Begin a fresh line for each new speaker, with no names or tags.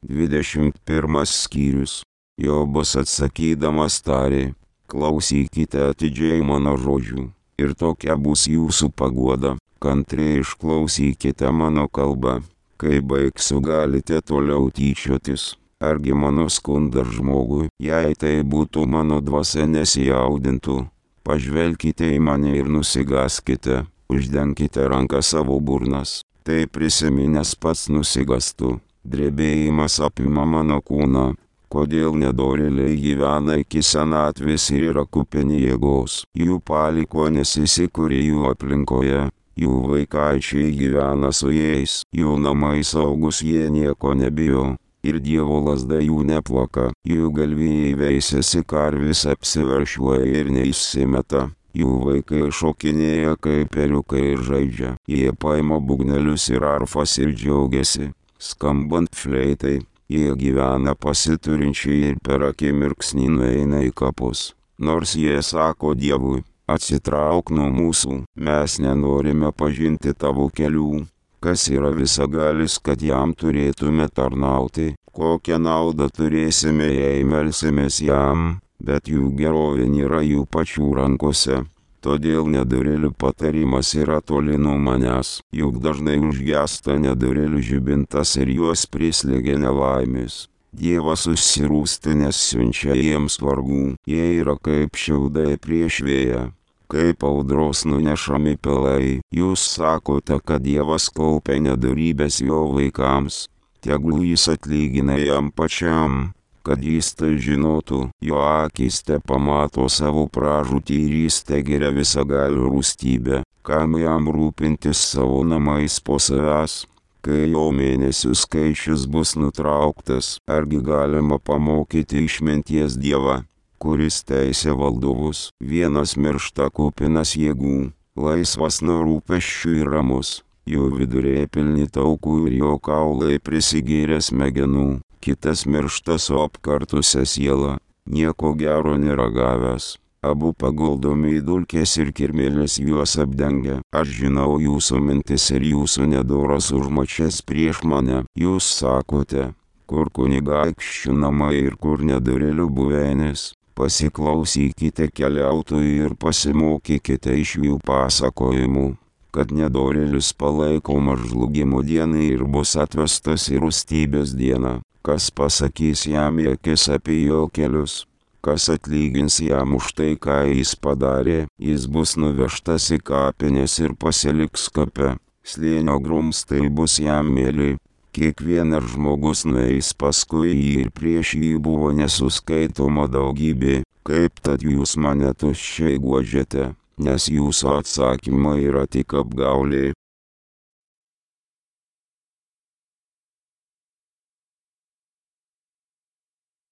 21 skyrius. Jobas atsakydamas tarė, klausykite atidžiai mano žodžių, ir tokia bus jūsų paguoda, kantriai išklausykite mano kalbą, kai baigsiu galite toliau tyčiotis, argi mano skundas žmogui, jei tai būtų mano dvasia nesijaudintų, pažvelkite į mane ir nusigaskite, uždenkite ranką savo burnas, tai prisiminęs pats nusigastų, drebėjimas apima mano kūną, kodėl nedorėliai gyvena iki senatvės ir yra kupini jėgos, jų palikuonys įsikūrė jų aplinkoje, jų vaikaičiai gyvena su jais, jų namai saugus jie nieko nebijo, ir Dievo lazda jų neplaka, jų galvijai veisiasi karvis apsiveršiuoja ir neišsimeta, jų vaikai šokinėja kaip periukai ir žaidžia, jie paima būgnelius ir arfas ir džiaugiasi, skambant fleitai. Jie gyvena pasiturinčiai ir per akimirksnį nueina į kapus. Nors jie sako Dievui, atsitrauk nuo mūsų, mes nenorime pažinti tavo kelių. Kas yra visagalis, kad jam turėtume tarnauti, kokią naudą turėsime, jei melsimės jam, bet jų gerovė nėra jų pačių rankose. Todėl nedorėlių patarimas yra toli nuo manęs, juk dažnai užgesta nedorėlių žibintas ir juos prislėgia nelaimės. Dievas susirūstinęs siunčia jiems vargų, jie yra kaip šiaudai prieš vėją, kaip audros nunešami pelai. Jūs sakote, kad Dievas kaupia nedorybės jo vaikams, tegul jis atlygina jam pačiam. Kad jis tai žinotų, jo akys te pamato savo pražūtį ir jis te geria visagalių rūstybę, kam jam rūpintis savo namais po savęs, kai jo mėnesių skaičius bus nutrauktas, argi galima pamokyti išminties Dievą, kuris teisė valdovus, vienas miršta kupinas jėgų, laisvas nuo rūpesčių ir ramus, jo viduriai pilni taukų ir jo kaulai prisigėrė smegenų. Kitas miršta su apkartusia siela, nieko gero nėra gavęs, abu paguldomi į dulkes ir kirmėlės juos apdengia. Aš žinau jūsų mintis ir jūsų nedoras užmačias prieš mane. Jūs sakote, kur kunigaikščių namai ir kur nedorėlių buveinės. Pasiklausykite keliautojų ir pasimokykite iš jų pasakojimų, kad nedorėlis palaikomas žlugimo dienai ir bus atvestas į rūstybės dieną. Kas pasakys jam į akis apie jo kelius, kas atlygins jam už tai, ką jis padarė, jis bus nuvežtas į kapines ir pasiliks kape, slėnio grumstai bus jam mėly, kiekvienas žmogus nueis paskui jį ir prieš jį buvo nesuskaitoma daugybė, kaip tad jūs mane tuščiai guodžiate, nes jūsų atsakymai yra tik apgaulė.